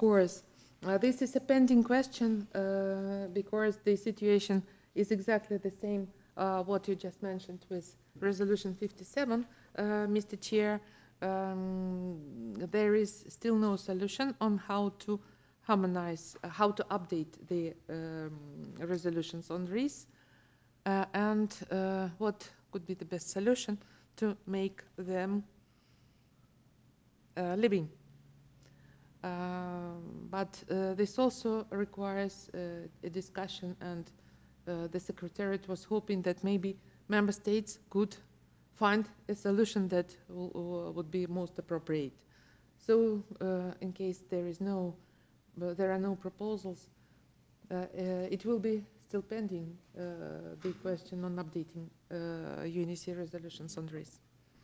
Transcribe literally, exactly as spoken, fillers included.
course, uh, this is a pending question uh, because the situation is exactly the same uh, what you just mentioned with Resolution fifty-seven, uh, Mister Chair. Um, there is still no solution on how to harmonize, uh, how to update the um, resolutions on RIS, uh, and uh, what could be the best solution to make them uh, living. Um, but uh, this also requires uh, a discussion, and uh, the Secretariat was hoping that maybe member states could find a solution that would be most appropriate. So, uh, in case there is no, uh, there are no proposals, uh, uh, it will be still pending uh, the question on updating uh, U N E C resolutions on risk.